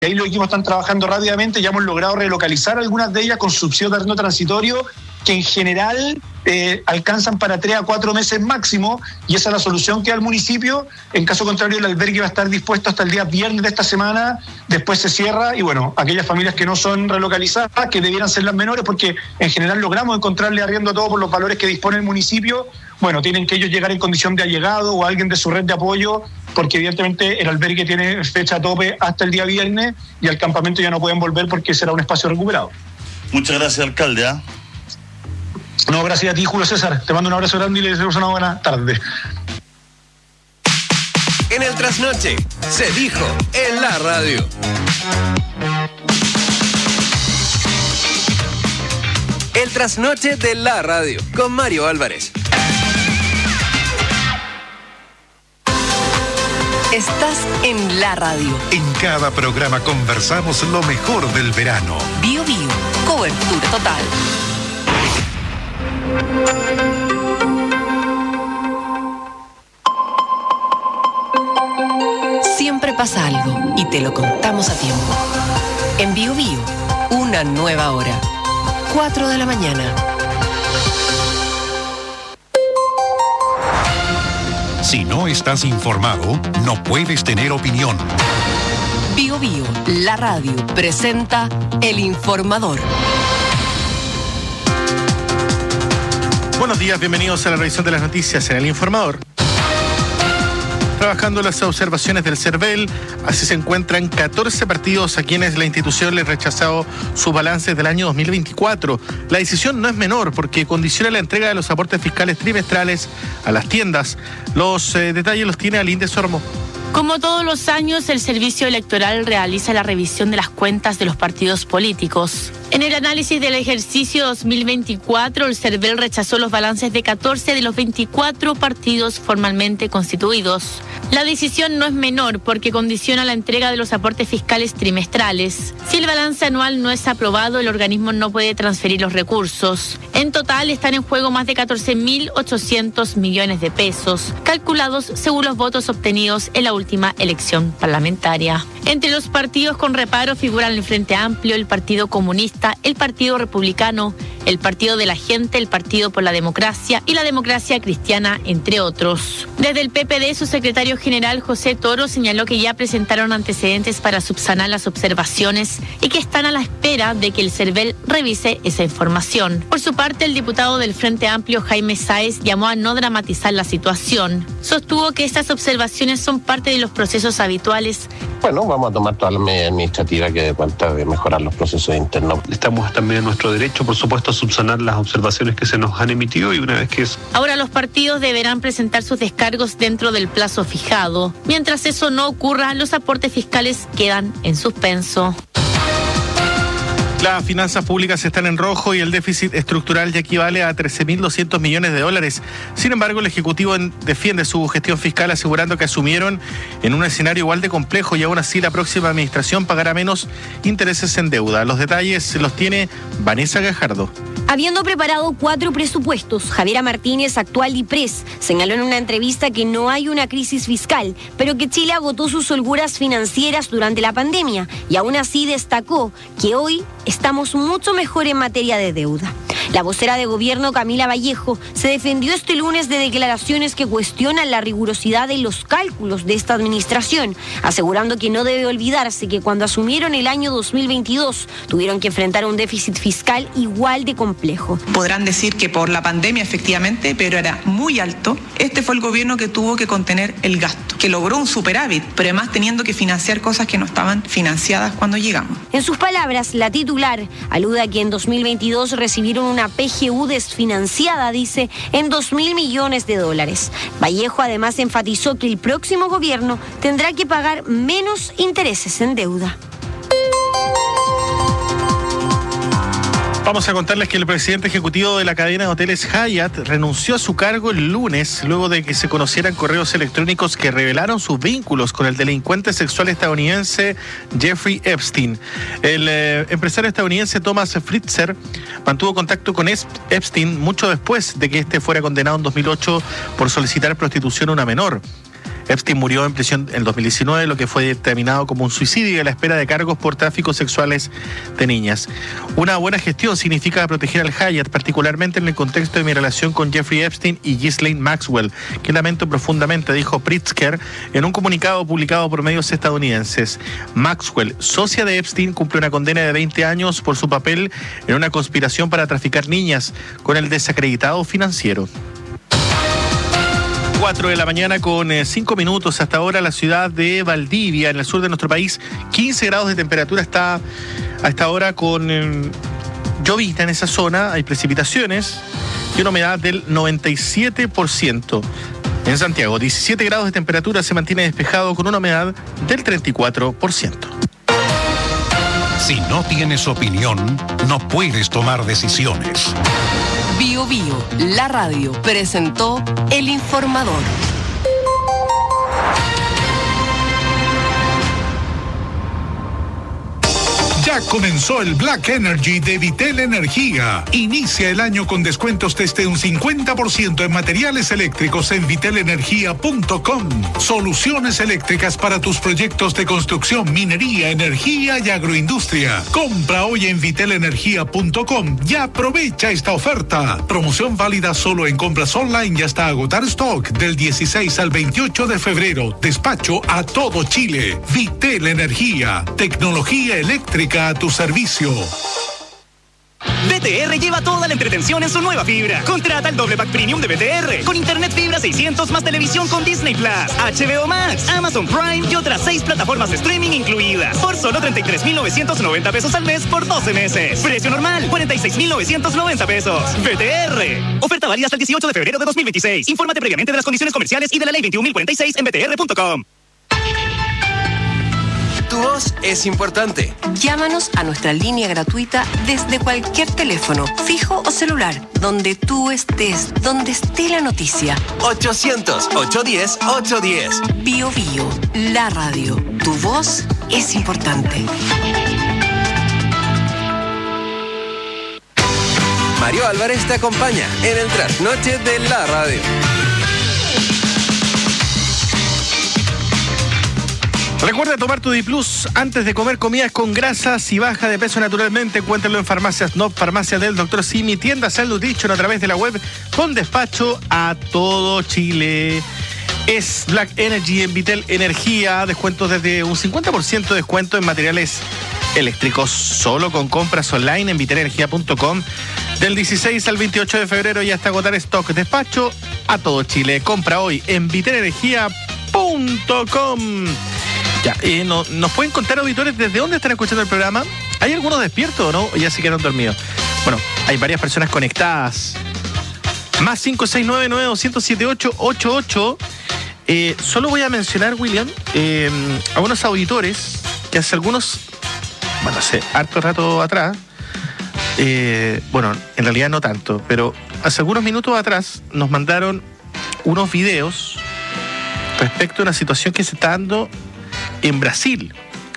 ahí los equipos están trabajando rápidamente, ya hemos logrado relocalizar algunas de ellas con subsidio de arriendo transitorio, que en general alcanzan para 3 a 4 meses máximo, y esa es la solución que da el municipio. En caso contrario, el albergue va a estar dispuesto hasta el día viernes de esta semana, después se cierra, y bueno, aquellas familias que no son relocalizadas, que debieran ser las menores, porque en general logramos encontrarle arriendo a todo por los valores que dispone el municipio, bueno, tienen que ellos llegar en condición de allegado o alguien de su red de apoyo, porque evidentemente el albergue tiene fecha a tope hasta el día viernes, y al campamento ya no pueden volver porque será un espacio recuperado. Muchas gracias, alcalde. No, gracias a ti, Julio César. Te mando un abrazo grande y les deseo una buena tarde. En el Trasnoche se dijo en la radio. El Trasnoche de la radio con Mario Álvarez. Estás en la radio. En cada programa conversamos lo mejor del verano. Bio Bio, cobertura total. Siempre pasa algo y te lo contamos a tiempo. En Bio Bio, una nueva hora. 4 de la mañana. Si no estás informado, no puedes tener opinión. Bio Bio, la radio, presenta El Informador. Buenos días, bienvenidos a la revisión de las noticias en El Informador. Trabajando las observaciones del CERVEL, así se encuentran 14 partidos a quienes la institución les rechazado sus balances del año 2024. La decisión no es menor porque condiciona la entrega de los aportes fiscales trimestrales a las tiendas. Los detalles los tiene Aline de Sormo. Como todos los años, el Servicio Electoral realiza la revisión de las cuentas de los partidos políticos. En el análisis del ejercicio 2024, el CERVEL rechazó los balances de 14 de los 24 partidos formalmente constituidos. La decisión no es menor porque condiciona la entrega de los aportes fiscales trimestrales. Si el balance anual no es aprobado, el organismo no puede transferir los recursos. En total están en juego más de 14.800 millones de pesos, calculados según los votos obtenidos en la última elección parlamentaria. Entre los partidos con reparo figuran el Frente Amplio, el Partido Comunista, el Partido Republicano, el Partido de la Gente, el Partido por la Democracia y la Democracia Cristiana, entre otros. Desde el PPD, su secretario general José Toro señaló que ya presentaron antecedentes para subsanar las observaciones y que están a la espera de que el CERVEL revise esa información. Por su parte, el diputado del Frente Amplio, Jaime Sáez, llamó a no dramatizar la situación. Sostuvo que estas observaciones son parte de los procesos habituales. Bueno, vamos a tomar todas las medidas administrativas que dé cuenta de mejorar los procesos internos. Estamos también en nuestro derecho, por supuesto, a subsanar las observaciones que se nos han emitido, y una vez que Ahora los partidos deberán presentar sus descargos dentro del plazo fijado. Mientras eso no ocurra, los aportes fiscales quedan en suspenso. Las finanzas públicas están en rojo y el déficit estructural ya equivale a 13.200 millones de dólares. Sin embargo, el Ejecutivo defiende su gestión fiscal asegurando que asumieron en un escenario igual de complejo y aún así la próxima administración pagará menos intereses en deuda. Los detalles los tiene Vanessa Gajardo. Habiendo preparado 4 presupuestos, Javiera Martínez, actual DIPRES, señaló en una entrevista que no hay una crisis fiscal, pero que Chile agotó sus holguras financieras durante la pandemia y aún así destacó que hoy estamos mucho mejor en materia de deuda. La vocera de gobierno, Camila Vallejo, se defendió este lunes de declaraciones que cuestionan la rigurosidad de los cálculos de esta administración, asegurando que no debe olvidarse que cuando asumieron el año 2022 tuvieron que enfrentar un déficit fiscal igual de complejo. Podrán decir que por la pandemia efectivamente, pero era muy alto. Este fue el gobierno que tuvo que contener el gasto, que logró un superávit, pero además teniendo que financiar cosas que no estaban financiadas cuando llegamos. En sus palabras, la titular alude a que en 2022 recibieron una PGU desfinanciada, dice, en 2.000 millones de dólares. Vallejo además enfatizó que el próximo gobierno tendrá que pagar menos intereses en deuda. Vamos a contarles que el presidente ejecutivo de la cadena de hoteles Hyatt renunció a su cargo el lunes luego de que se conocieran correos electrónicos que revelaron sus vínculos con el delincuente sexual estadounidense Jeffrey Epstein. El empresario estadounidense Thomas Fritzer mantuvo contacto con Epstein mucho después de que este fuera condenado en 2008 por solicitar prostitución a una menor. Epstein murió en prisión en 2019, lo que fue determinado como un suicidio y a la espera de cargos por tráfico sexuales de niñas. Una buena gestión significa proteger al Hyatt, particularmente en el contexto de mi relación con Jeffrey Epstein y Ghislaine Maxwell, que lamento profundamente, dijo Pritzker en un comunicado publicado por medios estadounidenses. Maxwell, socia de Epstein, cumple una condena de 20 años por su papel en una conspiración para traficar niñas con el desacreditado financiero. 4 de la mañana con 5 minutos. Hasta ahora la ciudad de Valdivia, en el sur de nuestro país, 15 grados de temperatura está a esta hora con llovizna en esa zona, hay precipitaciones y una humedad del 97%. En Santiago, 17 grados de temperatura, se mantiene despejado con una humedad del 34%. Si no tienes opinión, no puedes tomar decisiones. Bio Bio, la radio, presentó El Informador. Ya comenzó el Black Energy de Vitel Energía. Inicia el año con descuentos desde un 50% en materiales eléctricos en vitelenergia.com. Soluciones eléctricas para tus proyectos de construcción, minería, energía y agroindustria. Compra hoy en vitelenergia.com y aprovecha esta oferta. Promoción válida solo en compras online y hasta agotar stock del 16 al 28 de febrero. Despacho a todo Chile. Vitel Energía. Tecnología eléctrica a tu servicio. BTR lleva toda la entretención en su nueva fibra. Contrata el doble pack premium de BTR con internet fibra 600 más televisión con Disney Plus, HBO Max, Amazon Prime y otras 6 plataformas de streaming incluidas por solo 33,990 pesos al mes por 12 meses. Precio normal 46,990 pesos. BTR. Oferta válida hasta el 18 de febrero de 2026. Infórmate previamente de las condiciones comerciales y de la ley 21.046 en btr.com. Tu voz es importante. Llámanos a nuestra línea gratuita desde cualquier teléfono, fijo o celular, donde tú estés, donde esté la noticia. 800-810-810. Bio Bio, la radio. Tu voz es importante. Mario Álvarez te acompaña en el trasnoche de la radio. Recuerda tomar tu Diplus antes de comer comidas con grasas y baja de peso naturalmente. Encuéntralo en Farmacias Nop, Farmacia del Dr. Simi, tiendas Salud Nutrition a través de la web con despacho a todo Chile. Es Black Energy en Vitel Energía, descuentos desde un 50% de descuento en materiales eléctricos, solo con compras online en vitelenergia.com del 16 al 28 de febrero y hasta agotar stock. Despacho a todo Chile. Compra hoy en vitelenergia.com. Ya, ¿nos pueden contar, auditores, desde dónde están escuchando el programa? ¿Hay algunos despiertos o no? ¿O ya se quedaron dormidos? Bueno, hay varias personas conectadas. Más 569-9207-888. Solo voy a mencionar, William, a unos auditores que hace harto rato atrás, bueno, en realidad no tanto, pero hace algunos minutos atrás nos mandaron unos videos respecto a una situación que se está dando en Brasil.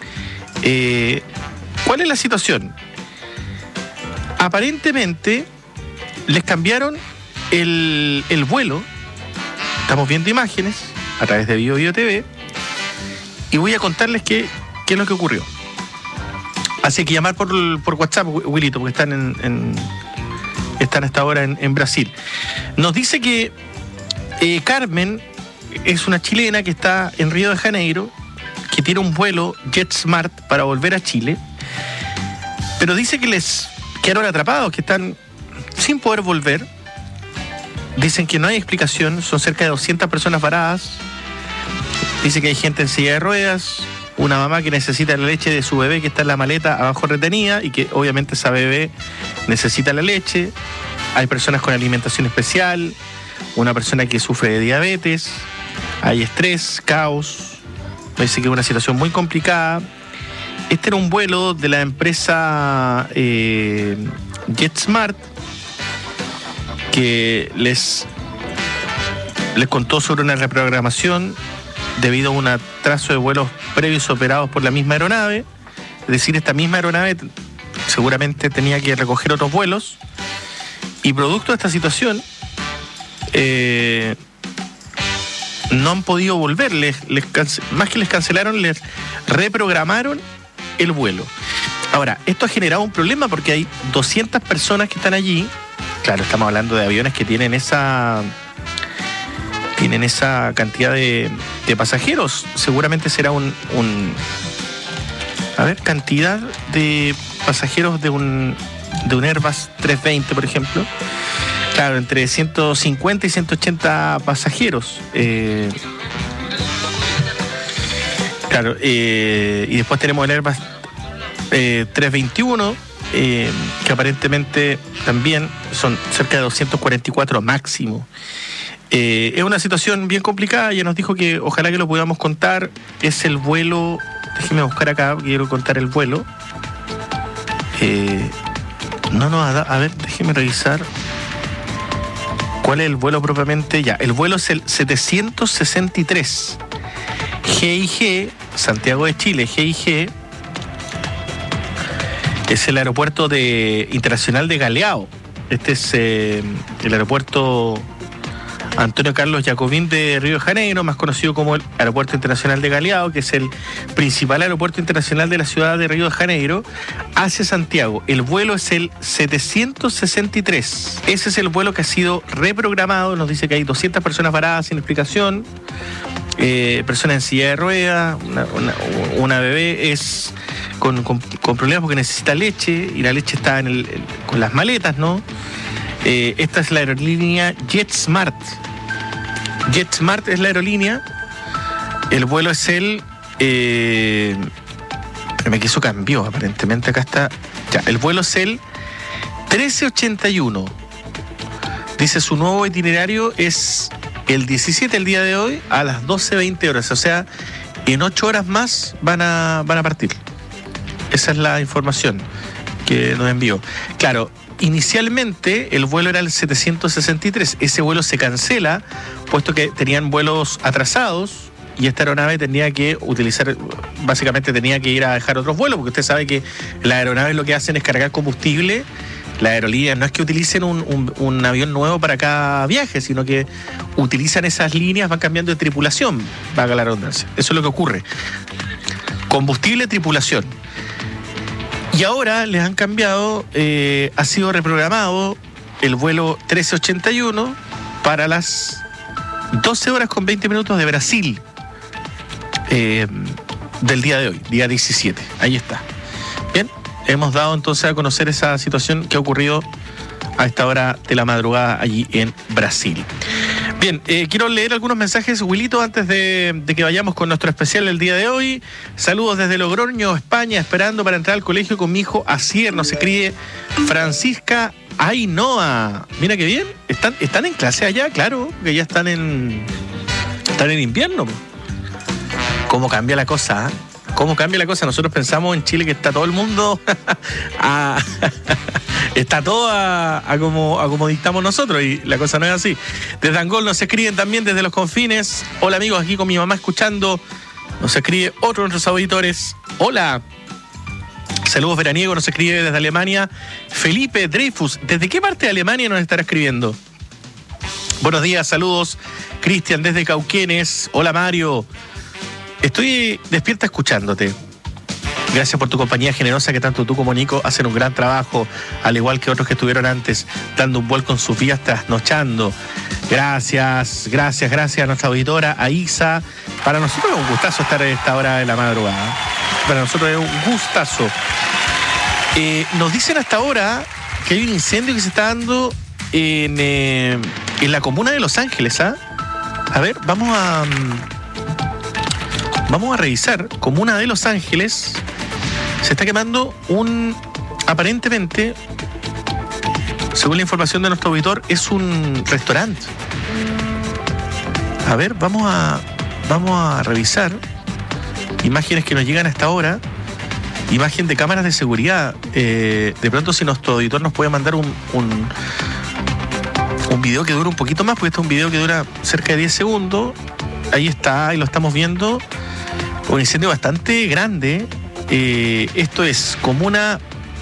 ¿Cuál es la situación? Aparentemente les cambiaron el vuelo. Estamos viendo imágenes a través de Bio Bio TV y voy a contarles qué es lo que ocurrió. Así que llamar por WhatsApp, Wilito, porque están hasta ahora en Brasil. Nos dice que Carmen es una chilena que está en Río de Janeiro, que tiene un vuelo JetSmart para volver a Chile, pero dice que les quedaron atrapados, que están sin poder volver. Dicen que no hay explicación, son cerca de 200 personas varadas. Dice que hay gente en silla de ruedas, una mamá que necesita la leche de su bebé que está en la maleta abajo retenida y que obviamente esa bebé necesita la leche. Hay personas con alimentación especial, una persona que sufre de diabetes, hay estrés, caos. Dice que es una situación muy complicada. Este era un vuelo de la empresa JetSmart que les contó sobre una reprogramación debido a un atraso de vuelos previos operados por la misma aeronave. Es decir, esta misma aeronave seguramente tenía que recoger otros vuelos y producto de esta situación no han podido volver. Más que les cancelaron, les reprogramaron el vuelo. Ahora, esto ha generado un problema porque hay 200 personas que están allí. Claro, estamos hablando de aviones que tienen esa cantidad de pasajeros. Seguramente será cantidad de pasajeros de un Airbus 320, por ejemplo. Claro, entre 150 y 180 pasajeros. Y después tenemos el Airbus 321, que aparentemente también son cerca de 244 máximo. Es una situación bien complicada. Ya nos dijo que ojalá que lo podamos contar. Es el vuelo, déjeme buscar acá, quiero contar el vuelo. A ver, déjeme revisar cuál es el vuelo propiamente. Ya, el vuelo es el 763 GIG, Santiago de Chile. GIG es el aeropuerto internacional de Galeão. Este es el aeropuerto Antonio Carlos Jacobín de Río de Janeiro, más conocido como el Aeropuerto Internacional de Galeão, que es el principal aeropuerto internacional de la ciudad de Río de Janeiro, hacia Santiago. El vuelo es el 763. Ese es el vuelo que ha sido reprogramado. Nos dice que hay 200 personas varadas sin explicación, personas en silla de ruedas, una bebé es con problemas porque necesita leche, y la leche está con las maletas, ¿no? Esta es la aerolínea JetSmart. JetSmart es la aerolínea. El vuelo es el... espérame que eso cambió, aparentemente acá está... Ya, el vuelo es el 1381. Dice su nuevo itinerario es el 17, el día de hoy, a las 12:20 horas. O sea, en 8 horas más van a partir. Esa es la información que nos envió. Claro, inicialmente el vuelo era el 763. Ese vuelo se cancela, puesto que tenían vuelos atrasados y esta aeronave tenía que ir a dejar otros vuelos, porque usted sabe que las aeronaves lo que hacen es cargar combustible. Las aerolíneas no es que utilicen un avión nuevo para cada viaje, sino que utilizan esas líneas, van cambiando de tripulación, valga la redundancia. Eso es lo que ocurre. Combustible, tripulación. Y ahora les han cambiado, ha sido reprogramado el vuelo 1381 para las 12 horas con 20 minutos de Brasil, del día de hoy, día 17. Ahí está. Bien, hemos dado entonces a conocer esa situación que ha ocurrido a esta hora de la madrugada allí en Brasil. Bien, quiero leer algunos mensajes, Wilito, antes de que vayamos con nuestro especial el día de hoy. Saludos desde Logroño, España, esperando para entrar al colegio con mi hijo Asier. Nos escribe Francisca Ainhoa. Mira qué bien, están en clase allá, claro, que ya están en invierno. ¿Cómo cambia la cosa? ¿Cómo cambia la cosa? Nosotros pensamos en Chile que está todo el mundo está todo a como dictamos nosotros, y la cosa no es así. Desde Angol nos escriben también desde los confines. Hola amigos, aquí con mi mamá escuchando. Nos escribe otro de nuestros auditores. Hola. Saludos veraniegos, nos escribe desde Alemania Felipe Dreyfus. ¿Desde qué parte de Alemania nos estará escribiendo? Buenos días, saludos. Cristian desde Cauquenes. Hola Mario. Estoy despierta escuchándote. Gracias por tu compañía generosa, que tanto tú como Nico hacen un gran trabajo, al igual que otros que estuvieron antes, dando un vuelco en sus vidas, trasnochando. Gracias a nuestra auditora, a Isa. Para nosotros es un gustazo estar a esta hora de la madrugada. Para nosotros es un gustazo. Nos dicen hasta ahora que hay un incendio que se está dando en la comuna de Los Ángeles. A ver, vamos a revisar. Comuna de Los Ángeles. Se está quemando aparentemente, según la información de nuestro auditor, es un restaurante. A ver, vamos a revisar imágenes que nos llegan hasta ahora. Imagen de cámaras de seguridad. De pronto, si nuestro auditor nos puede mandar un video que dura un poquito más, porque este es un video que dura cerca de 10 segundos. Ahí está, ahí lo estamos viendo. Un incendio bastante grande. Esto es comuna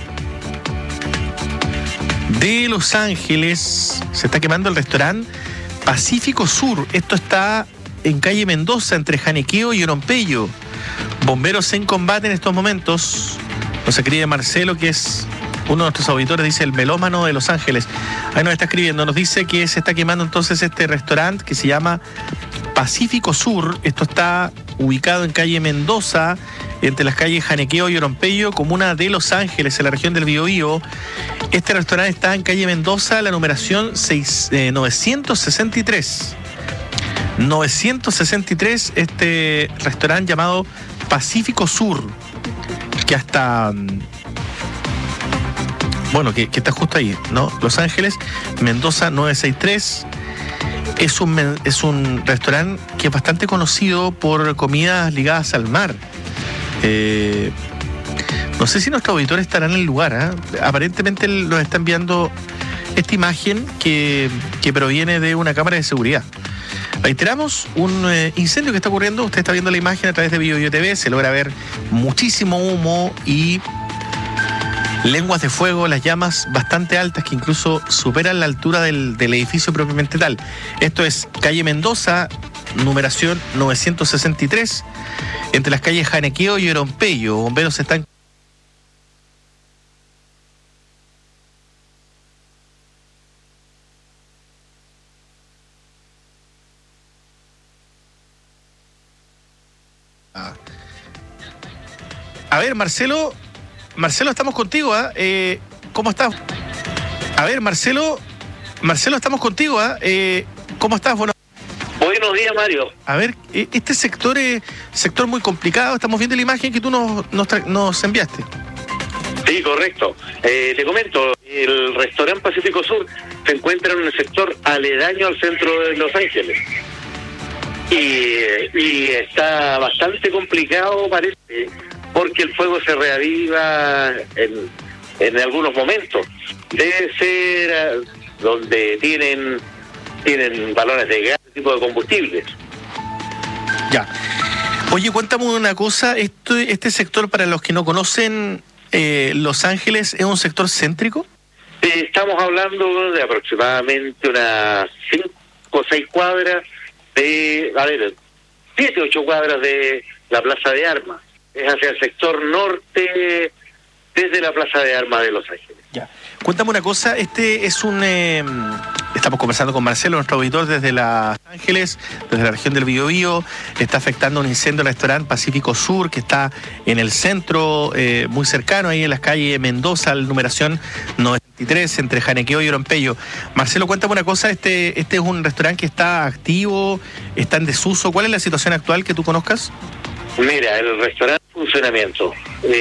de Los Ángeles. Se está quemando el restaurante Pacífico Sur. Esto está en calle Mendoza, entre Janequeo y Orompeyo. Bomberos en combate en estos momentos. Nos escribe Marcelo, que es uno de nuestros auditores, dice el melómano de Los Ángeles. Ahí nos está escribiendo, nos dice que se está quemando entonces este restaurante que se llama Pacífico Sur. Esto está ubicado en calle Mendoza, entre las calles Janequeo y Orompeyo, comuna de Los Ángeles, en la región del Biobío. Este restaurante está en calle Mendoza, la numeración 963. 963, este restaurante llamado Pacífico Sur, que hasta... Bueno, que está justo ahí, ¿no? Los Ángeles, Mendoza 963. Es un restaurante que es bastante conocido por comidas ligadas al mar. No sé si nuestros auditores estarán en el lugar, ¿eh? Aparentemente nos está enviando esta imagen que proviene de una cámara de seguridad. Reiteramos, un incendio que está ocurriendo. Usted está viendo la imagen a través de BioBio TV. Se logra ver muchísimo humo y lenguas de fuego, las llamas bastante altas que incluso superan la altura del edificio propiamente tal. Esto es calle Mendoza, numeración 963, entre las calles Janequeo y Orompeyo. Bomberos están... A ver, Marcelo, estamos contigo, ¿eh? ¿Cómo estás? A ver, Marcelo, estamos contigo, ¿eh? ¿Cómo estás? Bueno, buenos días, Mario. A ver, este sector es sector muy complicado. Estamos viendo la imagen que tú nos enviaste. Sí, correcto. Te comento, el restaurante Pacífico Sur se encuentra en un sector aledaño al centro de Los Ángeles. Y está bastante complicado, parece, porque el fuego se reaviva en algunos momentos. Debe ser donde tienen balones de gas, tipo de combustibles. Ya. Oye, cuéntame una cosa, este sector, para los que no conocen, Los Ángeles, ¿es un sector céntrico? Estamos hablando de aproximadamente unas 5 o 6 cuadras de, 7 o 8 cuadras de la Plaza de Armas. Es hacia el sector norte, desde la Plaza de Armas de Los Ángeles. Ya. Cuéntame una cosa, estamos conversando con Marcelo, nuestro auditor desde Los Ángeles, desde la región del Biobío. Está afectando un incendio al restaurante Pacífico Sur, que está en el centro, muy cercano, ahí en las calles Mendoza, la numeración 93, entre Janequeo y Orompeyo. Marcelo, cuéntame una cosa, este es un restaurante que está activo, está en desuso. ¿Cuál es la situación actual que tú conozcas? Mira, el restaurante en funcionamiento.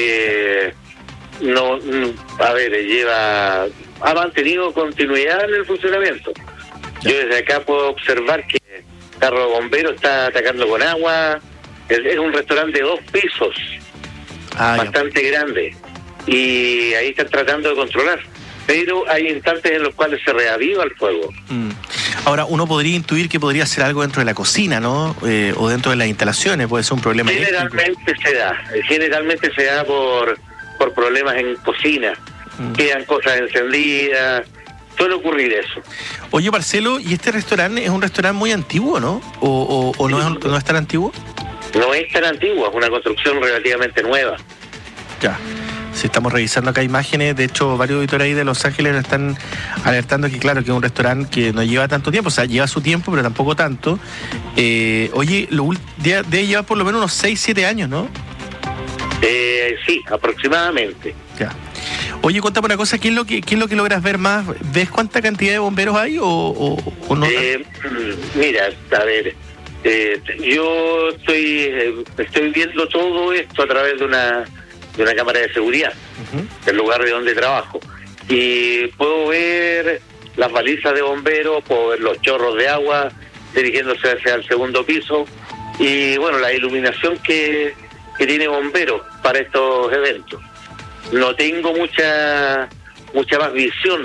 Ha mantenido continuidad en el funcionamiento. Yo desde acá puedo observar que el carro de bomberos está atacando con agua. Es un restaurante de 2 pisos, bastante grande, y ahí están tratando de controlar, pero hay instantes en los cuales se reaviva el fuego. Ahora, uno podría intuir que podría ser algo dentro de la cocina, ¿no? O dentro de las instalaciones, puede ser un problema Generalmente se da por problemas en cocina. Quedan cosas encendidas, suele ocurrir eso. Oye, Marcelo, ¿y este restaurante es un restaurante muy antiguo, no? ¿O no es tan antiguo? No es tan antiguo, es una construcción relativamente nueva. Ya. Si estamos revisando acá imágenes, de hecho varios auditores ahí de Los Ángeles nos están alertando que claro, que es un restaurante que no lleva tanto tiempo, o sea, lleva su tiempo, pero tampoco tanto. Oye, debe llevar por lo menos unos 6-7 años, ¿no? Sí, aproximadamente. Ya. Oye, cuéntame una cosa, ¿qué es lo que logras ver más? ¿Ves cuánta cantidad de bomberos hay o no? Mira, a ver, yo estoy viendo todo esto a través de una cámara de seguridad, del lugar de donde trabajo, y puedo ver las balizas de bomberos, puedo ver los chorros de agua dirigiéndose hacia el segundo piso, y bueno, la iluminación que tiene bomberos para estos eventos. No tengo mucha más visión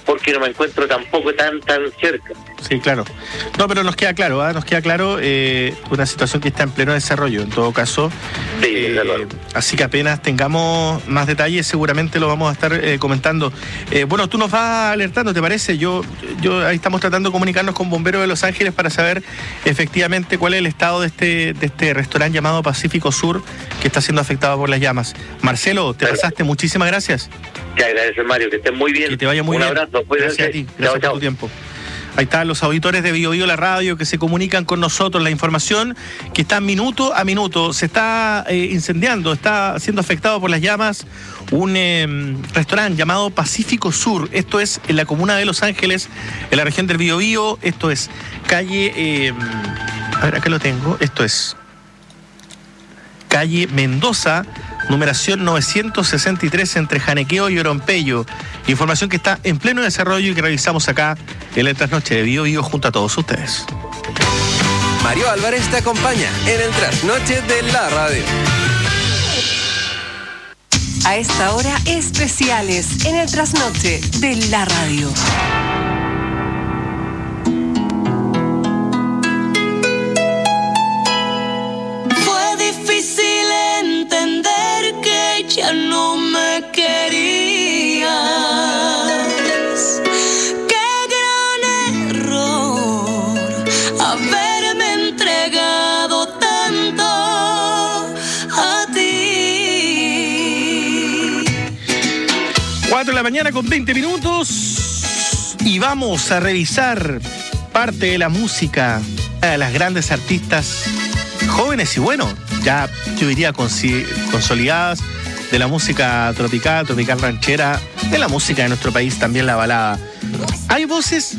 porque no me encuentro tampoco tan cerca. Sí, claro. No, pero nos queda claro, una situación que está en pleno desarrollo, en todo caso. Sí, así que apenas tengamos más detalles, seguramente lo vamos a estar comentando. Bueno, tú nos vas alertando, ¿te parece? Yo ahí estamos tratando de comunicarnos con Bomberos de Los Ángeles para saber efectivamente cuál es el estado de este restaurante llamado Pacífico Sur, que está siendo afectado por las llamas. Marcelo, te pasaste, muchísimas gracias. Te agradezco, Mario, que estés muy bien. Que te vaya muy bien. Un abrazo. Gracias a ti, gracias por tu tiempo. Ahí están los auditores de Bio Bio, la radio, que se comunican con nosotros. La información que está minuto a minuto. Se está incendiando, está siendo afectado por las llamas un restaurante llamado Pacífico Sur. Esto es en la comuna de Los Ángeles, en la región del Bio Bio. Esto es calle... a ver, acá lo tengo. Esto es calle Mendoza, numeración 963 entre Janequeo y Orompeyo. Información que está en pleno desarrollo y que revisamos acá en la trasnoche de Bio Bio junto a todos ustedes. Mario Álvarez te acompaña en el trasnoche de la radio. A esta hora, especiales en el trasnoche de la radio. Fue difícil entender que ya no me querías. Qué gran error haberme entregado tanto a ti. 4 de la mañana con 20 minutos y vamos a revisar parte de la música de las grandes artistas jóvenes y bueno, ya yo diría consolidadas de la música tropical ranchera, de la música de nuestro país, también la balada. Hay voces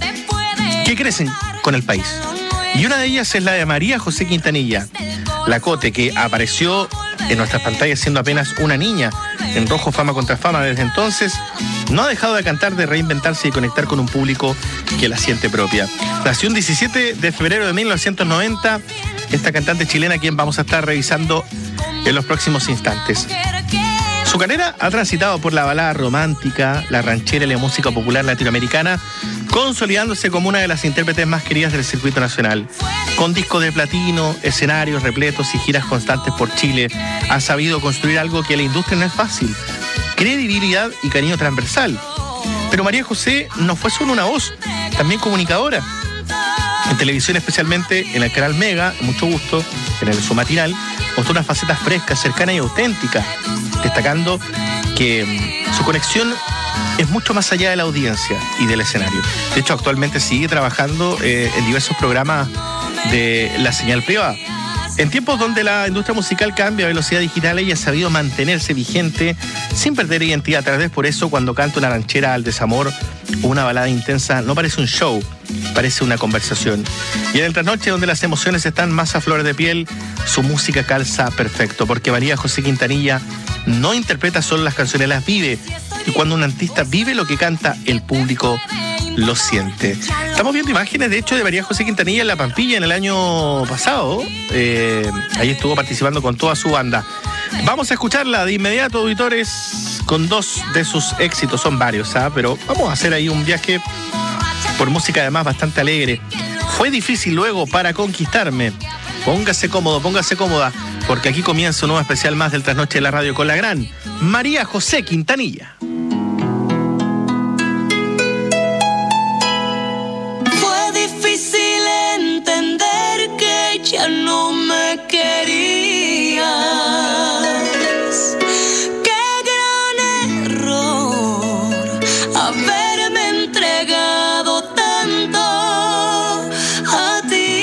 que crecen con el país y una de ellas es la de María José Quintanilla, la Cote, que apareció en nuestras pantallas siendo apenas una niña en Rojo Fama contra Fama. Desde entonces no ha dejado de cantar, de reinventarse y conectar con un público que la siente propia. Nació un 17 de febrero de 1990 esta cantante chilena, quien vamos a estar revisando en los próximos instantes. Su carrera ha transitado por la balada romántica, la ranchera y la música popular latinoamericana, consolidándose como una de las intérpretes más queridas del circuito nacional. Con discos de platino, escenarios repletos y giras constantes por Chile, ha sabido construir algo que a la industria no es fácil: credibilidad y cariño transversal. Pero María José no fue solo una voz, también comunicadora. En televisión, especialmente en el canal Mega, Mucho Gusto, en su matinal, mostró unas facetas frescas, cercanas y auténticas, destacando que su conexión es mucho más allá de la audiencia y del escenario. De hecho, actualmente sigue trabajando en diversos programas de la señal privada. En tiempos donde la industria musical cambia a velocidad digital, ella ha sabido mantenerse vigente sin perder identidad. Tal vez por eso, cuando canta una ranchera al desamor o una balada intensa, no parece un show, parece una conversación. Y en el trasnoche, donde las emociones están más a flor de piel, su música calza perfecto, porque María José Quintanilla no interpreta solo las canciones, las vive. Y cuando un artista vive lo que canta, el público lo siente. Estamos viendo imágenes, de hecho, de María José Quintanilla en La Pampilla en el año pasado. Ahí estuvo participando con toda su banda. Vamos a escucharla de inmediato, auditores, con dos de sus éxitos. Son varios, pero vamos a hacer ahí un viaje por música además bastante alegre. Fue difícil luego para conquistarme. Póngase cómodo, póngase cómoda, porque aquí comienza un nuevo especial más del Trasnoche de la Radio con la gran María José Quintanilla. Fue difícil entender que ya no me querías. Qué gran error haberme entregado tanto a ti.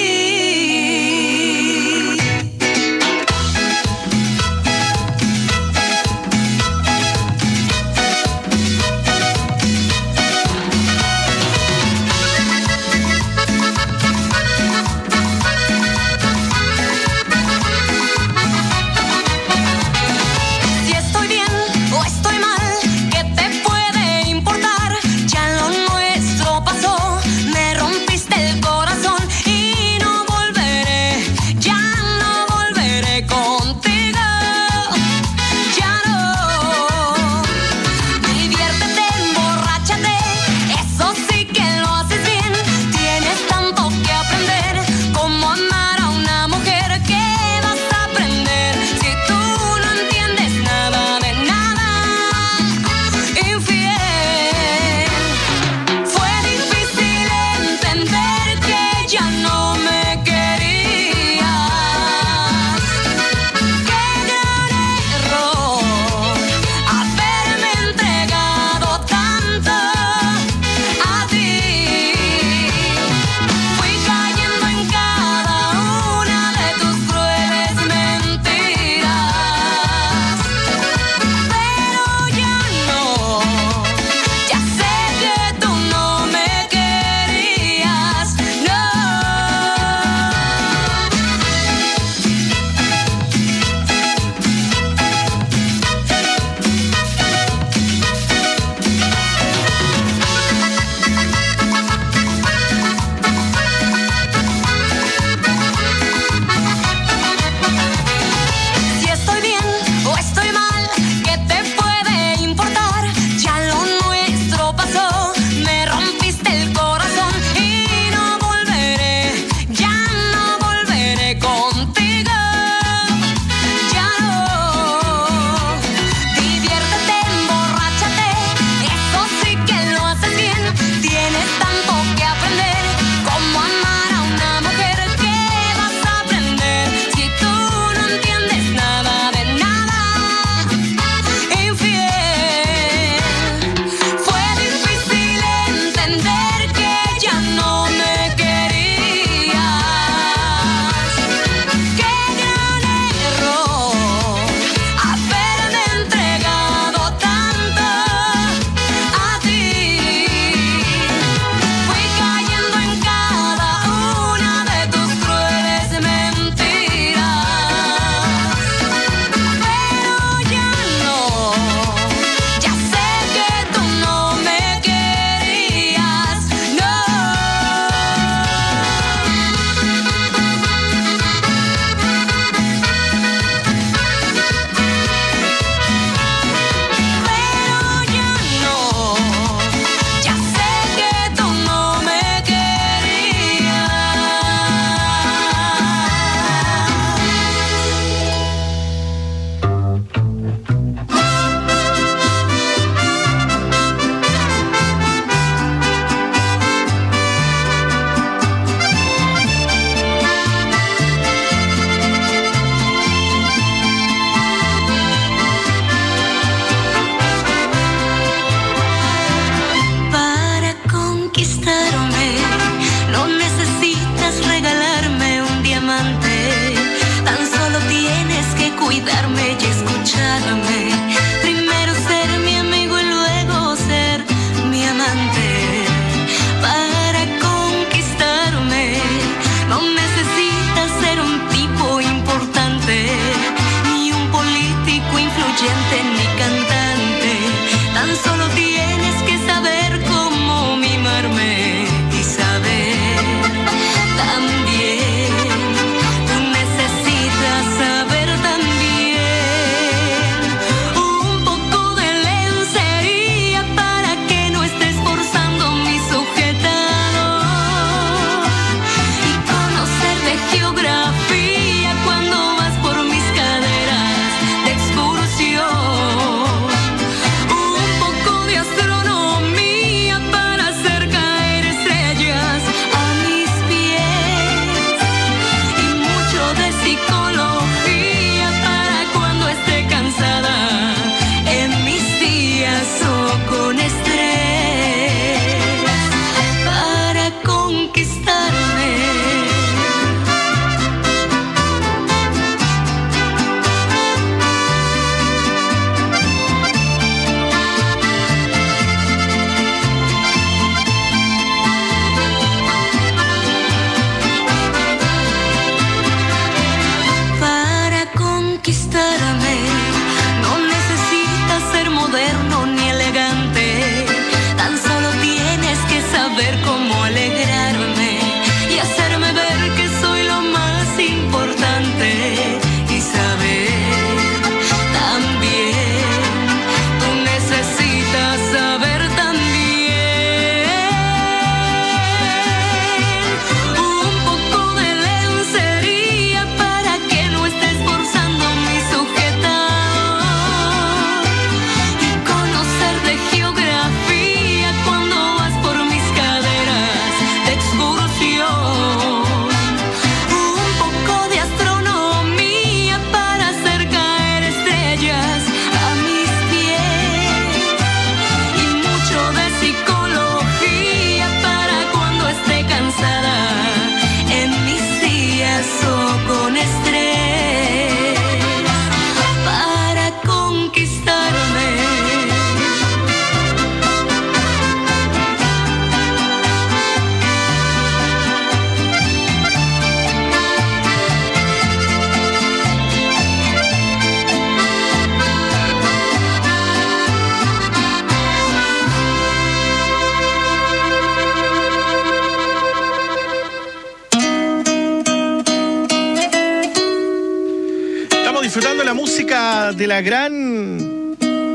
música de la gran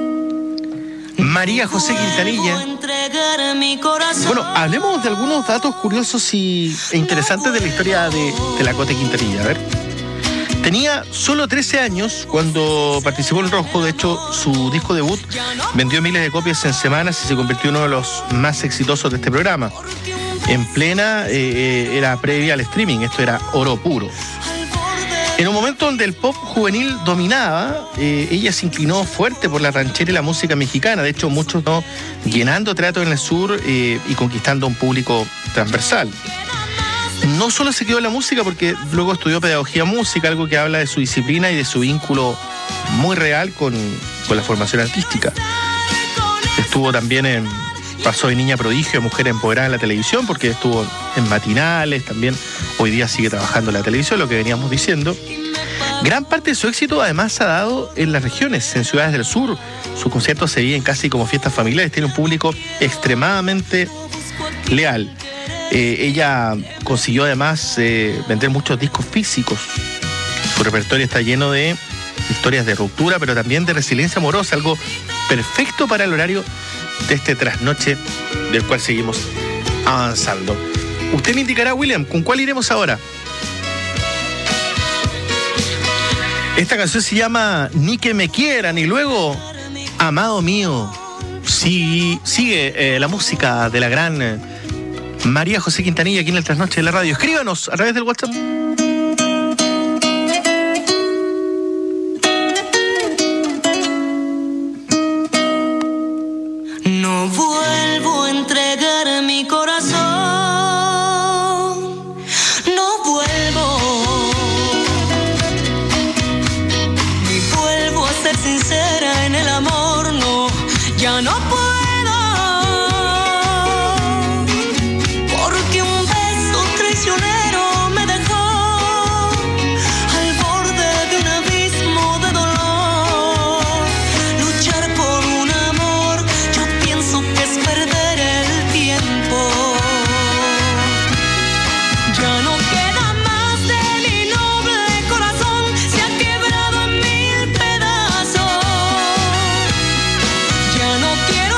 María José Quintanilla. Bueno, hablemos de algunos datos curiosos e interesantes de la historia de la Cote Quintanilla. A ver. Tenía solo 13 años cuando participó en Rojo. De hecho, su disco debut vendió miles de copias en semanas y se convirtió en uno de los más exitosos de este programa. En plena, era previa al streaming, esto era oro puro. En un momento donde el pop juvenil dominaba, ella se inclinó fuerte por la ranchera y la música mexicana. De hecho, muchos no llenando teatros en el sur y conquistando un público transversal. No solo se quedó en la música, porque luego estudió pedagogía música, algo que habla de su disciplina y de su vínculo muy real con la formación artística. Estuvo también pasó de niña prodigio a mujer empoderada en la televisión, porque estuvo en matinales también. Hoy día sigue trabajando en la televisión, lo que veníamos diciendo. Gran parte de su éxito además se ha dado en las regiones, en ciudades del sur. Sus conciertos se viven casi como fiestas familiares, tiene un público extremadamente leal. Ella consiguió además vender muchos discos físicos. Su repertorio está lleno de historias de ruptura, pero también de resiliencia amorosa, algo perfecto para el horario de este trasnoche del cual seguimos avanzando. Usted me indicará, William, ¿con cuál iremos ahora? Esta canción se llama Ni que me quieran, y luego Amado mío. Sigue la música de la gran María José Quintanilla aquí en el Trasnoche de la Radio. Escríbanos a través del WhatsApp. No vuelvo a entregar mi corazón. No vuelvo. Ni vuelvo a ser sincera en el amor. No, ya no puedo. Me dejó al borde de un abismo de dolor. Luchar por un amor, yo pienso que es perder el tiempo. Ya no queda más de mi noble corazón, se ha quebrado en mil pedazos. Ya no quiero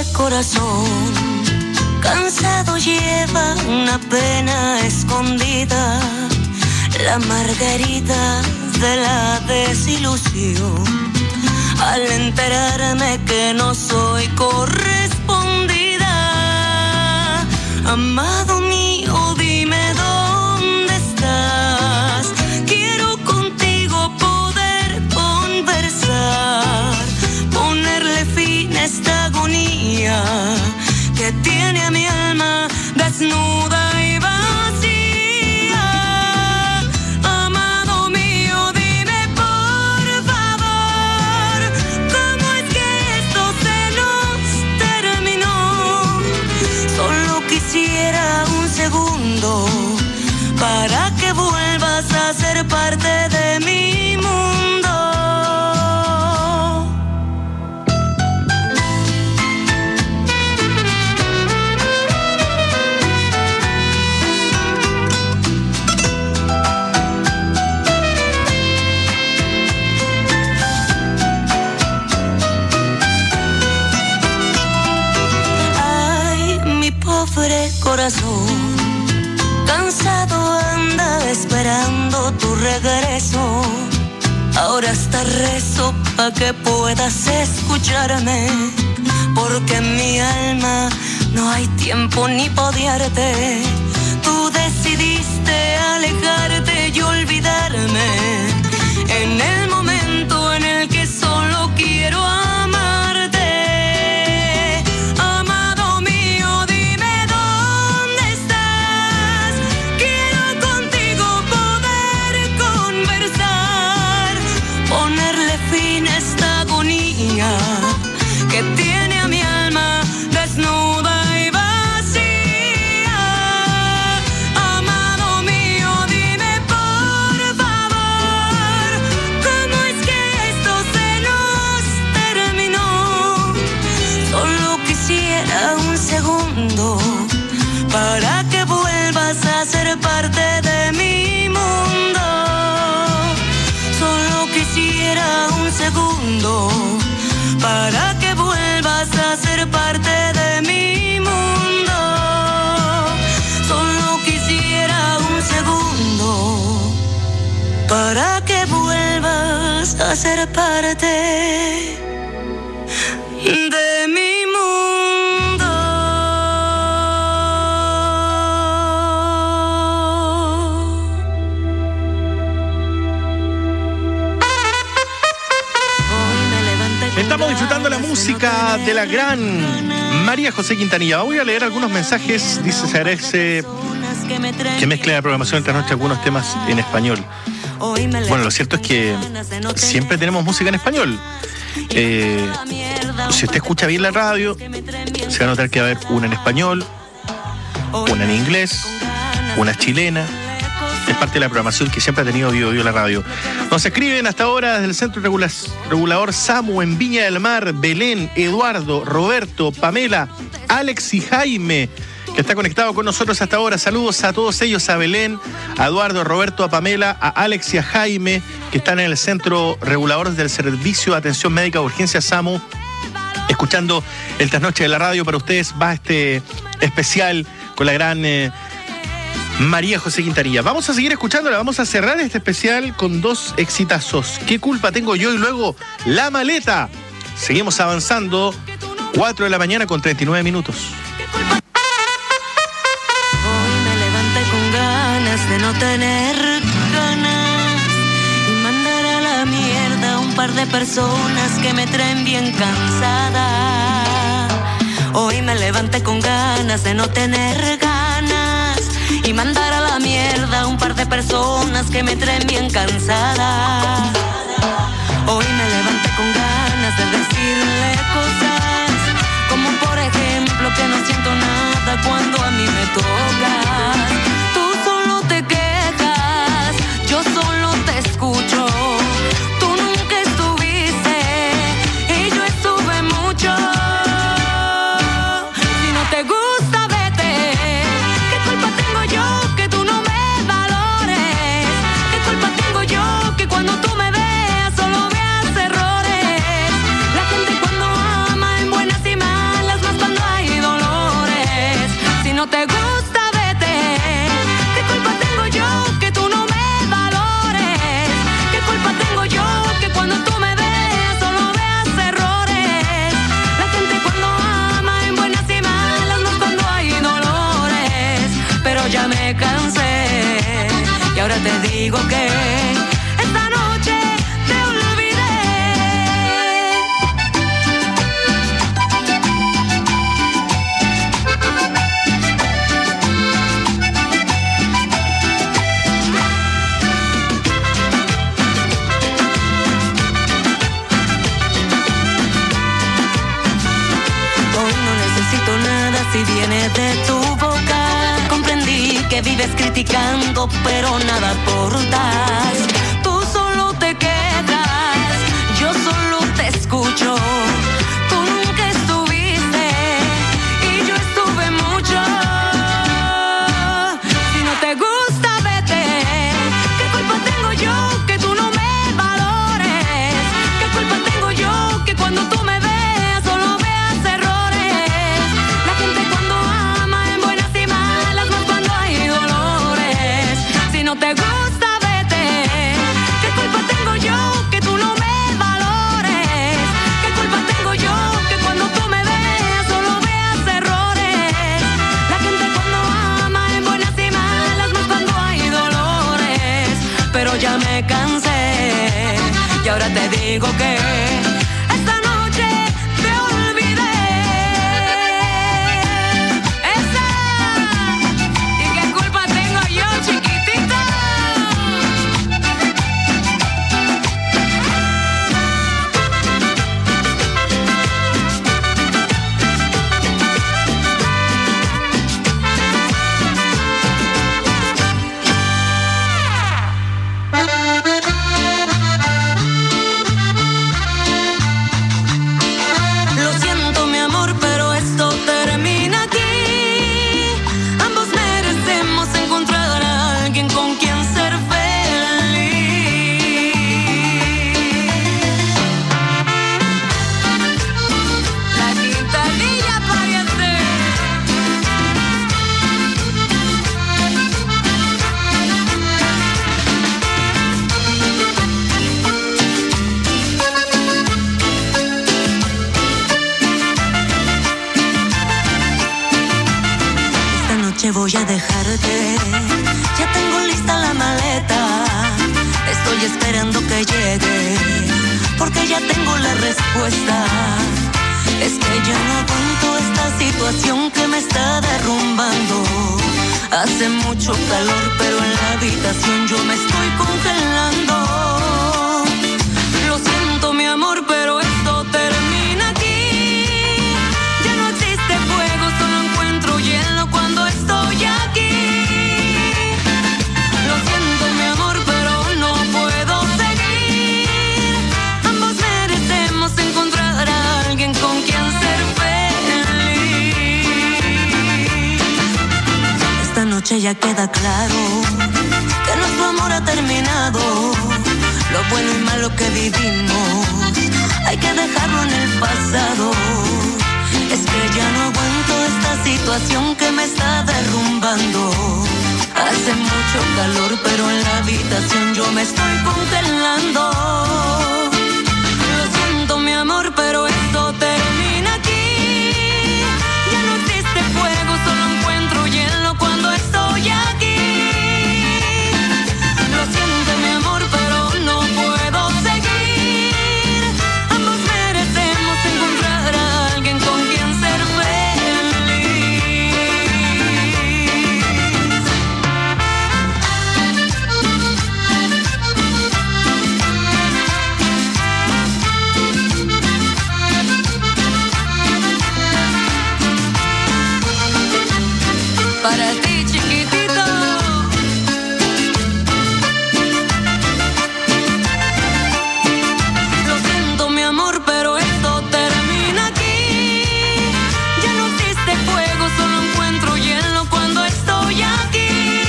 corazón, cansado lleva una pena escondida, la margarita de la desilusión. Al enterarme que no soy correspondida, amado mío, dime dónde estás. Quiero contigo poder conversar, ponerle fin a esta agonía que tiene a mi alma desnuda y vacía. Amado mío, dime por favor, ¿cómo es que esto se nos terminó? Solo quisiera un segundo para que vuelvas a ser parte de mi mundo. Pobre corazón, cansado anda esperando tu regreso. Ahora hasta rezo pa' que puedas escucharme, porque en mi alma no hay tiempo ni odiarte. Tú decidiste alejarte y olvidarme en el momento en el que solo quiero amarte. Que tiene a mi alma desnuda y vacía. Amado mío, dime por favor, ¿cómo es que esto se nos terminó? Solo quisiera un segundo para que vuelvas a ser parte de mi mundo. Solo quisiera un segundo para que vuelvas a ser parte de mi mundo. Solo quisiera un segundo para que vuelvas a ser parte de mi mundo. Estamos disfrutando la música de la gran María José Quintanilla. Voy a leer algunos mensajes. Dice, se agradece que mezcle la programación esta noche algunos temas en español. Bueno, lo cierto es que siempre tenemos música en español. Si usted escucha bien la radio, se va a notar que va a haber una en español, una en inglés, una chilena. Es parte de la programación que siempre ha tenido Bio la radio. Nos escriben hasta ahora desde el Centro Regulador SAMU en Viña del Mar, Belén, Eduardo, Roberto, Pamela, Alex y Jaime, que está conectado con nosotros hasta ahora. Saludos a todos ellos, a Belén, a Eduardo, a Roberto, a Pamela, a Alex y a Jaime, que están en el Centro Regulador del Servicio de Atención Médica de Urgencia SAMU, escuchando el Trasnoche de la radio. Para ustedes va este especial con la gran María José Quintanilla. Vamos a seguir escuchándola, vamos a cerrar este especial con dos exitazos. ¿Qué culpa tengo yo? Y luego La Maleta. Seguimos avanzando, 4 de la mañana con 39 minutos. Hoy me levanté con ganas de no tener ganas y mandar a la mierda a un par de personas que me traen bien cansada. Hoy me levanté con ganas de no tener ganas y mandar a la mierda a un par de personas que me traen bien cansada. Hoy me levanté con ganas de decirle cosas, como por ejemplo que no siento nada cuando a mí me tocas. Tú solo te quejas, yo solo te escucho. Tú nunca estuviste y yo estuve mucho. Si no te gusta, vete. ¿Qué culpa tengo yo que tú no me valores? ¿Qué culpa tengo yo que cuando tú me veas solo veas errores? La gente cuando te digo que esta noche te olvidé. Hoy no necesito nada si viene de tu boca. Comprendí que vives criticando, pero nada aportas. Tú solo te quedas, yo solo te escucho. Tú nunca estuviste y yo estuve mucho. Si no te gusta, vete. ¿Qué culpa tengo yo que tú no me valores? ¿Qué culpa tengo yo que cuando tú me veas solo veas errores? La gente cuando ama en buenas y malas, más cuando hay dolores. Si no te gusta, vete. ¿Qué culpa tengo yo que tú no me valores? ¿Qué culpa tengo yo que cuando tú me veas solo veas errores? La gente cuando ama en buenas y malas, más cuando hay dolores. Pero ya me cansé y ahora te digo que esta noche te olvidé. Esa. ¿Y qué culpa tengo yo, chiquitita? Lo siento, mi amor, pero esto termina aquí. Ambos merecemos encontrar a alguien con quien ser feliz. La quintanilla parece. Esta noche voy a dejarte. Ya tengo lista la maleta. Estoy esperando que llegue, porque ya tengo la respuesta. Es que ya no aguanto esta situación que me está derrumbando. Hace mucho calor, pero en la habitación yo me estoy congelando. Lo siento, mi amor, pero esto termina aquí. Ya no existe fuego, solo encuentro hielo cuando estoy aquí. Lo siento, mi amor, pero no puedo seguir. Ambos merecemos encontrar a alguien con quien ser feliz. Esta noche ya queda claro que nuestro amor ha terminado. Lo bueno y malo que vivimos hay que dejarlo en el pasado. Es que ya no aguanto esta situación que me está derrumbando. Hace mucho calor, pero en la habitación yo me estoy congelando. Lo siento, mi amor, pero esto termina aquí. Ya no existe fuego, solo encuentro hielo cuando estoy aquí. Lo siento, mi amor, pero no puedo seguir. Ambos merecemos encontrar a alguien con quien ser feliz. Para ti, chiquitito. Lo siento, mi amor, pero esto termina aquí. Ya no existe fuego, solo encuentro hielo cuando estoy aquí.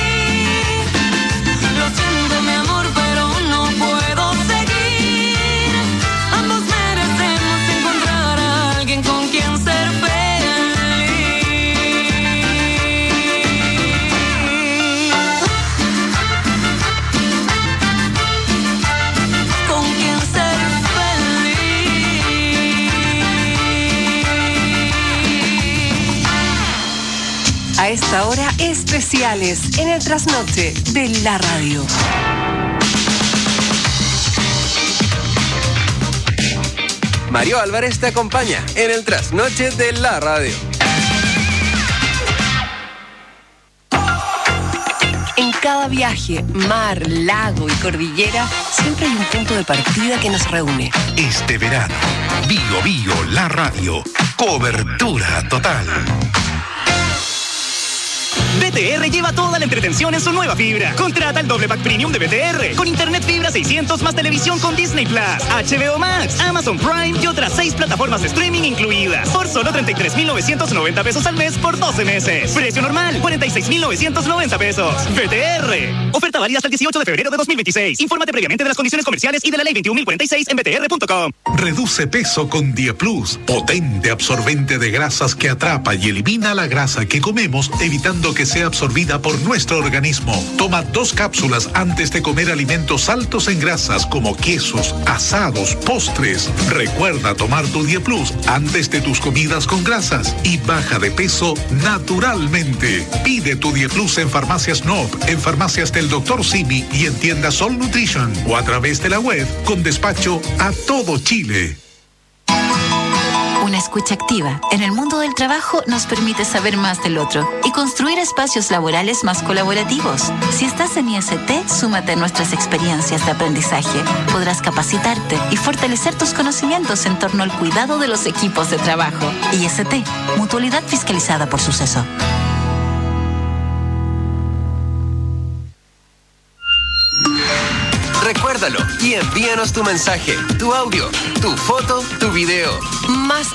Lo siento, mi amor, pero no puedo seguir. Ambos merecemos encontrar a alguien con quien ser feliz. A esta hora, especiales en el trasnoche de la radio. Mario Álvarez te acompaña en el trasnoche de la radio. En cada viaje, mar, lago y cordillera, siempre hay un punto de partida que nos reúne. Este verano, Bio Bio, la radio. Cobertura total. BTR lleva toda la entretención en su nueva fibra. Contrata el doble pack premium de BTR con internet fibra 600 más televisión con Disney Plus, HBO Max, Amazon Prime y otras 6 plataformas de streaming incluidas por solo 33,990 pesos al mes por 12 meses. Precio normal 46,990 pesos. BTR. Oferta válida hasta el 18 de febrero de 2026. Infórmate previamente de las condiciones comerciales y de la ley 21.046 en btr.com. Reduce peso con Dieplus, potente absorbente de grasas que atrapa y elimina la grasa que comemos, evitando que sea absorbida por nuestro organismo. Toma 2 cápsulas antes de comer alimentos altos en grasas como quesos, asados, postres. Recuerda tomar tu Dieplus antes de tus comidas con grasas y baja de peso naturalmente. Pide tu Dieplus en Farmacias Nob, en farmacias del Dr. Simi y en tiendas Sol Nutrition o a través de la web con despacho a todo Chile. Una escucha activa en el mundo del trabajo nos permite saber más del otro y construir espacios laborales más colaborativos. Si estás en IST, súmate a nuestras experiencias de aprendizaje. Podrás capacitarte y fortalecer tus conocimientos en torno al cuidado de los equipos de trabajo. IST, Mutualidad Fiscalizada por Suceso. Recuérdalo y envíanos tu mensaje, tu audio, tu foto, tu video. Más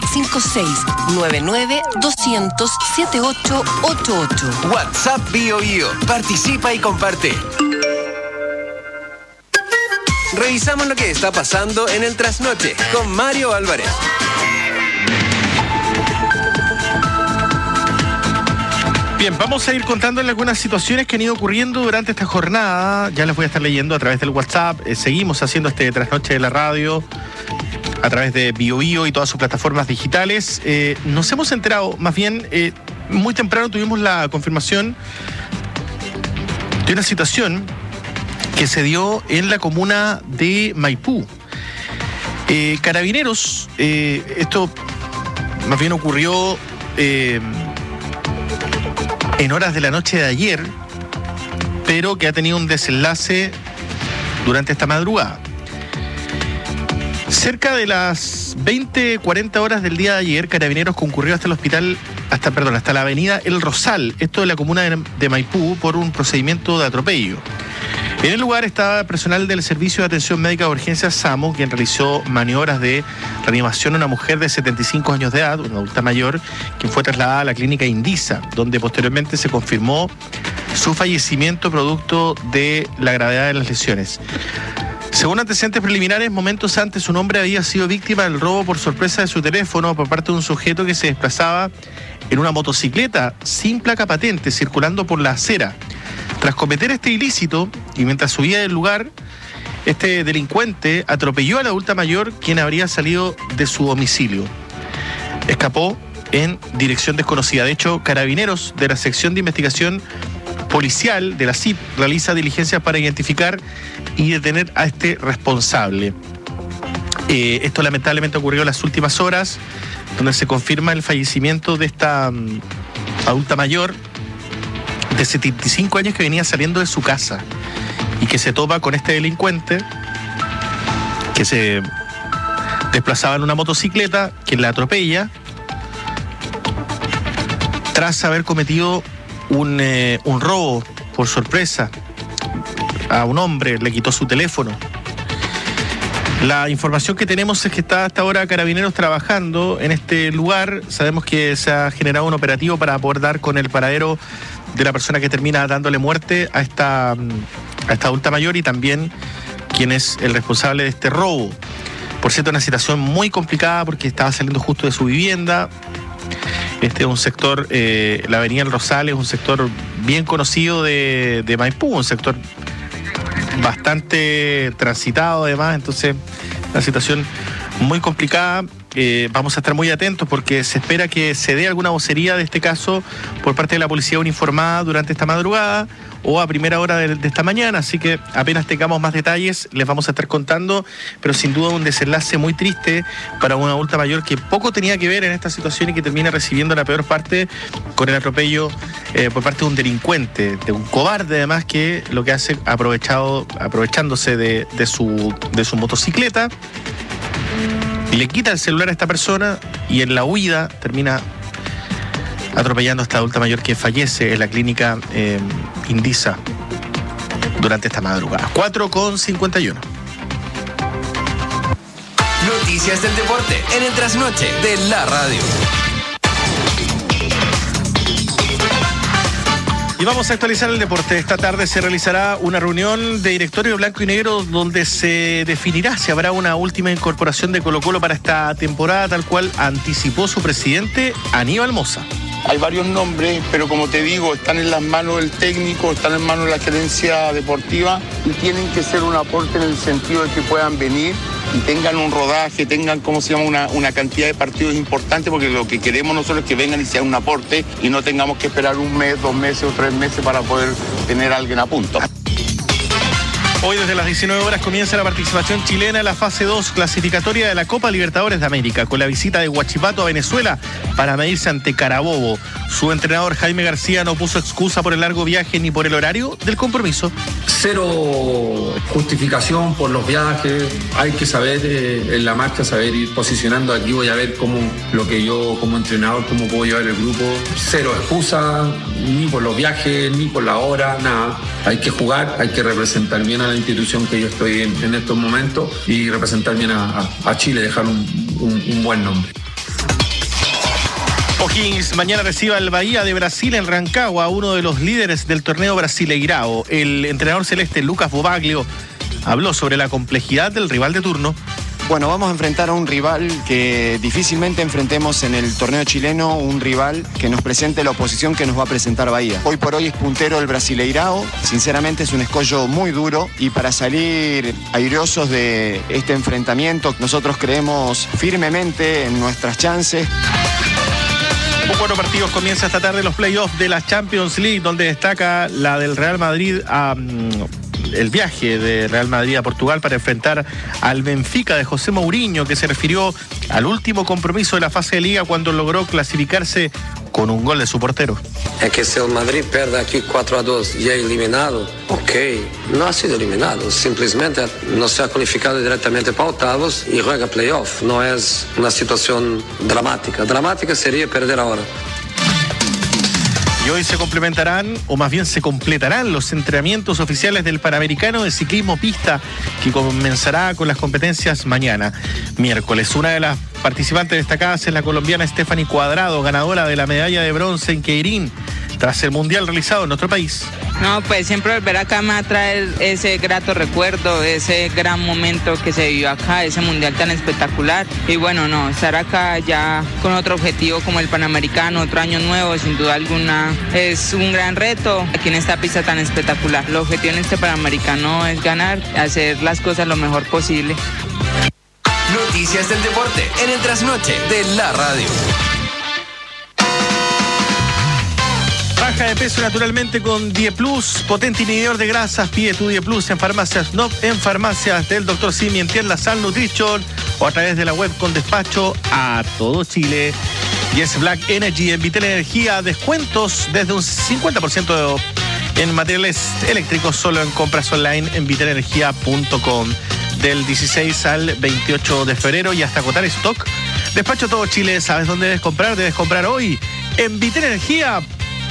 56-99-200-7888. WhatsApp Bio Bio. Participa y comparte. Revisamos lo que está pasando en el trasnoche con Mario Álvarez. Bien, vamos a ir contándole algunas situaciones que han ido ocurriendo durante esta jornada. Ya las voy a estar leyendo a través del WhatsApp. Seguimos haciendo este trasnoche de la radio a través de Bio Bio y todas sus plataformas digitales. Nos hemos enterado, más bien, muy temprano tuvimos la confirmación de una situación que se dio en la comuna de Maipú. Carabineros, esto más bien ocurrió en horas de la noche de ayer, pero que ha tenido un desenlace durante esta madrugada. Cerca de las 20:40 horas del día de ayer, Carabineros concurrió hasta el hospital, hasta la avenida El Rosal, esto de la comuna de Maipú, por un procedimiento de atropello. En el lugar estaba personal del Servicio de Atención Médica de Urgencias SAMU, quien realizó maniobras de reanimación a una mujer de 75 años de edad, una adulta mayor, quien fue trasladada a la clínica Indisa, donde posteriormente se confirmó su fallecimiento producto de la gravedad de las lesiones. Según antecedentes preliminares, momentos antes un hombre había sido víctima del robo por sorpresa de su teléfono por parte de un sujeto que se desplazaba en una motocicleta sin placa patente circulando por la acera. Tras cometer este ilícito y mientras subía del lugar, este delincuente atropelló a la adulta mayor, quien habría salido de su domicilio. Escapó en dirección desconocida. De hecho, Carabineros de la sección de investigación policial de la CIP realiza diligencias para identificar y detener a este responsable. Esto lamentablemente ocurrió en las últimas horas, donde se confirma el fallecimiento de esta adulta mayor de 75 años que venía saliendo de su casa y que se topa con este delincuente que se desplazaba en una motocicleta, que la atropella tras haber cometido un robo por sorpresa a un hombre, le quitó su teléfono. La información que tenemos es que está hasta ahora Carabineros trabajando en este lugar. Sabemos que se ha generado un operativo para poder dar con el paradero de la persona que termina dándole muerte a esta adulta mayor y también quien es el responsable de este robo. Por cierto, una situación muy complicada porque estaba saliendo justo de su vivienda. Este es un sector, la avenida El Rosal es un sector bien conocido de Maipú, un sector bastante transitado además, entonces una situación muy complicada. vamos a estar muy atentos porque se espera que se dé alguna vocería de este caso por parte de la policía uniformada durante esta madrugada o a primera hora de esta mañana, así que apenas tengamos más detalles les vamos a estar contando, pero sin duda un desenlace muy triste para una adulta mayor que poco tenía que ver en esta situación y que termina recibiendo la peor parte con el atropello por parte de un delincuente, de un cobarde además, que lo que hace aprovechándose de su motocicleta, le quita el celular a esta persona y en la huida termina atropellando a esta adulta mayor que fallece en la clínica Indisa durante esta madrugada. 4:51. Noticias del deporte en el trasnoche de la radio. Y vamos a actualizar el deporte. Esta tarde se realizará una reunión de directorio blanco y negro donde se definirá si habrá una última incorporación de Colo-Colo para esta temporada, tal cual anticipó su presidente Aníbal Mosa. Hay varios nombres, pero como te digo, están en las manos del técnico, están en manos de la gerencia deportiva y tienen que ser un aporte en el sentido de que puedan venir y tengan un rodaje, tengan, una cantidad de partidos importantes, porque lo que queremos nosotros es que vengan y sean un aporte y no tengamos que esperar un mes, 2 meses o 3 meses para poder tener a alguien a punto. Hoy desde las 19 horas comienza la participación chilena en la fase 2 clasificatoria de la Copa Libertadores de América, con la visita de Huachipato a Venezuela para medirse ante Carabobo. Su entrenador Jaime García no puso excusa por el largo viaje ni por el horario del compromiso. Cero justificación por los viajes, hay que saber en la marcha, saber ir posicionando. Aquí voy a ver cómo lo que yo como entrenador, cómo puedo llevar el grupo. Cero excusa, ni por los viajes, ni por la hora, nada. Hay que jugar, hay que representar bien a la institución que yo estoy en estos momentos y representar bien a Chile, dejar un buen nombre. O'Higgins mañana recibe al Bahía de Brasil en Rancagua, uno de los líderes del torneo Brasileirao. El entrenador celeste Lucas Bobaglio habló sobre la complejidad del rival de turno. Bueno, vamos a enfrentar a un rival que difícilmente enfrentemos en el torneo chileno, un rival que nos presente la oposición que nos va a presentar Bahía. Hoy por hoy es puntero el Brasileirao, sinceramente es un escollo muy duro y para salir airosos de este enfrentamiento nosotros creemos firmemente en nuestras chances. Un buenos partidos comienza esta tarde los playoffs de la Champions League, donde destaca la del Real Madrid el viaje de Real Madrid a Portugal para enfrentar al Benfica de José Mourinho, que se refirió al último compromiso de la fase de liga cuando logró clasificarse con un gol de su portero. Es que si el Madrid pierde aquí 4-2 y es eliminado, ok, no ha sido eliminado, simplemente no se ha cualificado directamente para octavos y juega playoff. No es una situación dramática. Dramática sería perder ahora. Y hoy se complementarán, o más bien se completarán los entrenamientos oficiales del Panamericano de Ciclismo Pista, que comenzará con las competencias mañana, miércoles. Una de las participantes destacadas es la colombiana Stephanie Cuadrado, ganadora de la medalla de bronce en Keirín, tras el mundial realizado en nuestro país. No, pues siempre volver acá me va a traer ese grato recuerdo, ese gran momento que se vivió acá, ese mundial tan espectacular. Y bueno, no, estar acá ya con otro objetivo como el Panamericano, otro año nuevo, sin duda alguna, es un gran reto aquí en esta pista tan espectacular. El objetivo en este Panamericano es ganar, hacer las cosas lo mejor posible. Noticias del deporte en el trasnoche de la radio. Baja de peso naturalmente con Die Plus, potente inhibidor de grasas. Pide tu Die Plus en farmacias NOP, en farmacias del Dr. Simi, en tiendas Sal Nutrition o a través de la web con despacho a todo Chile. Y es Black Energy en Vitel Energía, descuentos desde un 50% en materiales eléctricos solo en compras online en vitelenergia.com. Del 16 al 28 de febrero y hasta agotar stock. Despacho todo Chile, ¿sabes dónde debes comprar? Debes comprar hoy en vitelenergia.com.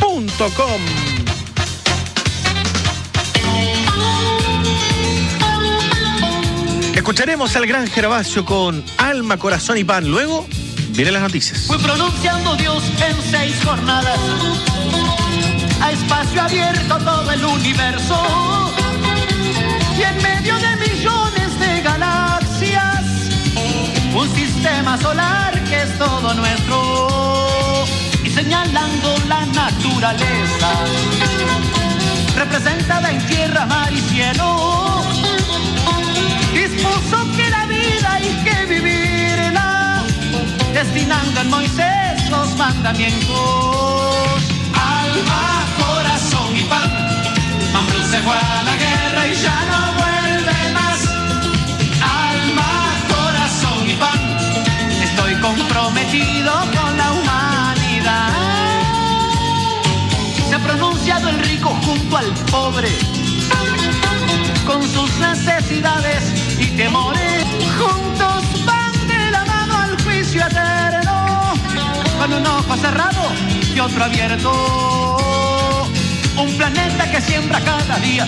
Escucharemos al gran Gervasio con Alma, Corazón y Pan. Luego vienen las noticias. Fui pronunciando Dios en 6 jornadas, a espacio abierto todo el universo, y en medio de millones de galaxias, un sistema solar que es todo nuestro, y señalando la naturaleza, representada en tierra, mar y cielo, dispuso que la vida hay que vivirla destinando en Moisés los mandamientos. Alma, corazón y pan, Mambrú se fue a la guerra y ya no vuelve más. Alma, corazón y pan, estoy comprometido con la humanidad. Se ha pronunciado el rico junto al pobre, con sus necesidades y temores. Juntos van de la mano al juicio eterno, con un ojo cerrado y otro abierto. Un planeta que siembra cada día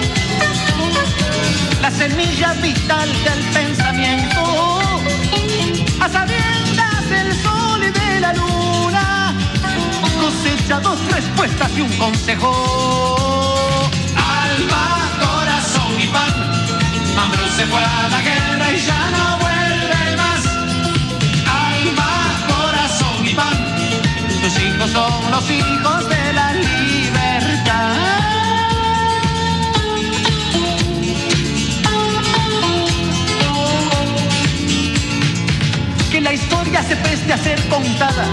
la semilla vital del pensamiento, a sabiendas del sol y de la luna, cosecha 2 respuestas y un consejo. Alma, corazón y pan, Mambrú se fue a la guerra y ya no vuelve más. Alma, corazón y pan, tus hijos son los hijos de la libertad. Que la historia se preste a ser contada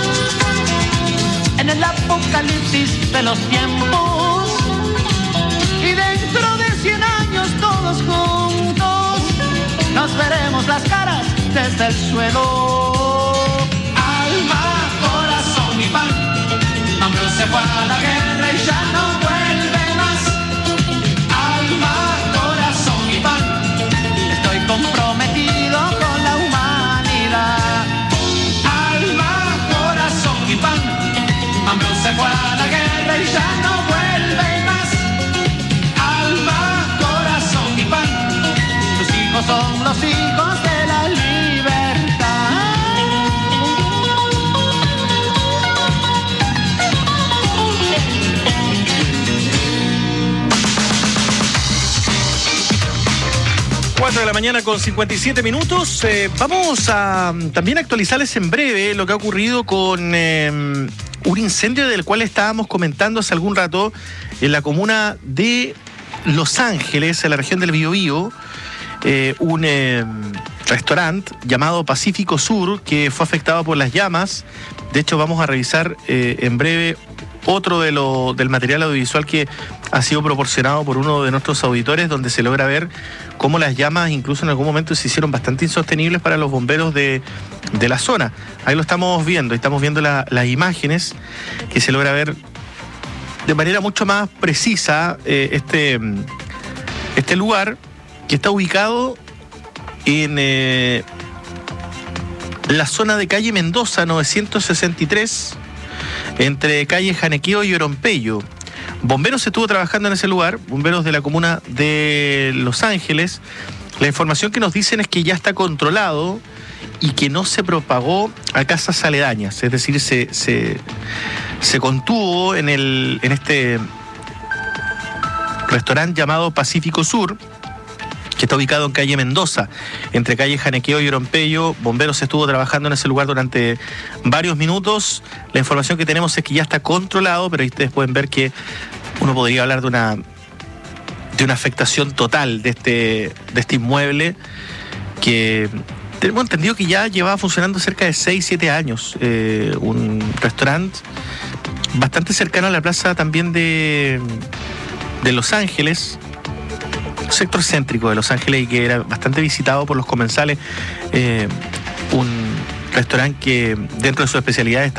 en el apocalipsis de los tiempos, y dentro de 100 años todos juntos nos veremos las caras desde el suelo. Alma, corazón y pan, Mambrú se fue a la guerra y ya no vuelve más. Alma, corazón y pan, estoy comprometido con la humanidad. Alma, corazón y pan, Mambrú se fue a la guerra y ya no vuelve más. Alma, corazón y pan, tus hijos son los hijos de la libertad. 4 de la mañana con 57 minutos. Vamos a también actualizarles en breve lo que ha ocurrido con un incendio del cual estábamos comentando hace algún rato en la comuna de Los Ángeles, en la región del Biobío. Un restaurante llamado Pacífico Sur que fue afectado por las llamas. De hecho, vamos a revisar en breve otro del material audiovisual que ha sido proporcionado por uno de nuestros auditores, donde se logra ver cómo las llamas incluso en algún momento se hicieron bastante insostenibles para los bomberos de la zona. Ahí lo estamos viendo las imágenes, que se logra ver de manera mucho más precisa este lugar, que está ubicado en la zona de calle Mendoza 963, entre calle Janequeo y Orompeyo. Bomberos estuvo trabajando en ese lugar, bomberos de la comuna de Los Ángeles. La información que nos dicen es que ya está controlado y que no se propagó a casas aledañas, es decir, se contuvo en este restaurante llamado Pacífico Sur, que está ubicado en calle Mendoza, entre calle Janequeo y Orompeyo. Bomberos estuvo trabajando en ese lugar durante varios minutos. La información que tenemos es que ya está controlado, pero ahí ustedes pueden ver que uno podría hablar de una afectación total de este inmueble, que tenemos entendido que ya llevaba funcionando cerca de 6-7 años. Un restaurante bastante cercano a la plaza también de Los Ángeles, sector céntrico de Los Ángeles, y que era bastante visitado por los comensales. Un restaurante que dentro de sus especialidades está